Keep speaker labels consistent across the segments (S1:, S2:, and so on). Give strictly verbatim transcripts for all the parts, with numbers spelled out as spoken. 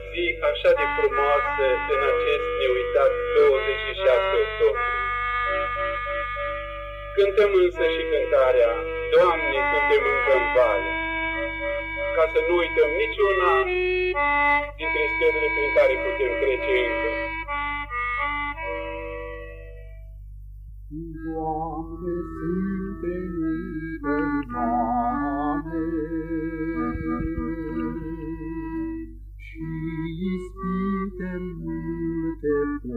S1: zi așa de frumoasă în acest neuitat douăzeci și șase octombrie. Cântăm însă și cântarea Doamne, suntem încă în vale, ca să nu uităm niciuna dintre stările prin care putem trece încă.
S2: Doamne, suntem încă în vale și ispite multe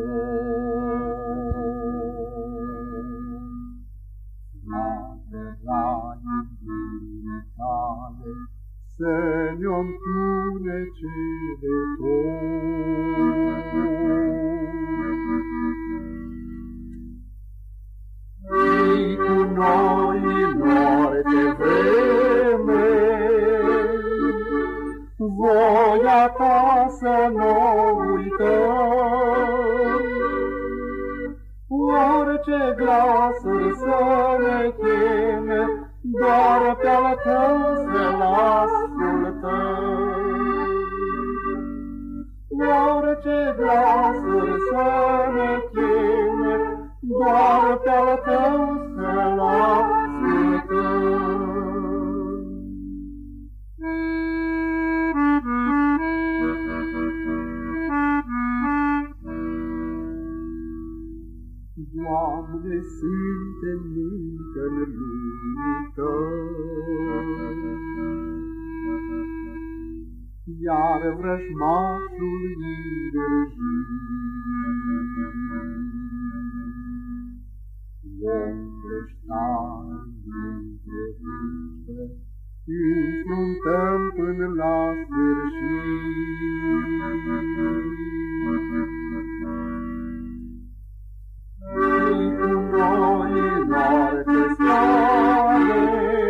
S2: poi. Să ne-o întunece de tot. Fii cu noi în orice vreme, voia ta să nu uităm. Orice glasuri să ne cheme, doar pe-al tău să-l ascultăm. Orice glasuri să ne cheme, doar pe-al tău să-l ascultăm. Doamne, suntem încă-n luptă, iar vrăjmașul îndrăjit vom creșta între râște, înfruntăm până la sfârșit. Fii cu noi în orice stare,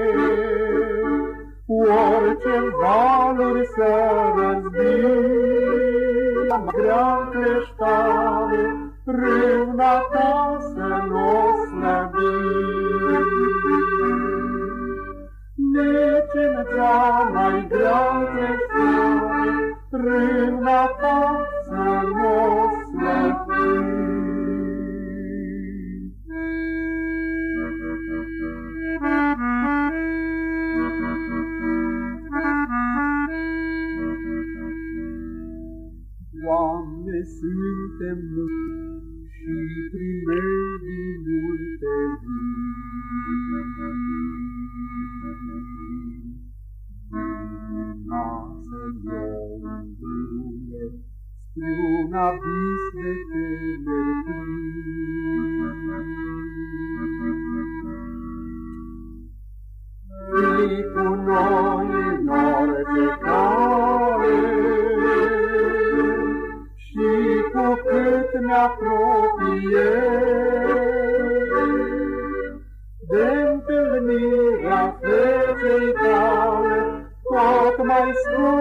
S2: orice valuri să răzbim, grea creștare, râvna ta să n-o slăbim. Nici în cea mai grea creștare, râvna ta să n-o slăbim. Doamne, suntem și primedi multe zile, mâna să iau îndrâne spre un abis de temertii. Fii cu noi în orice cale, și cu cât ne apropie de întâlnirea feței tale, tot mai scurt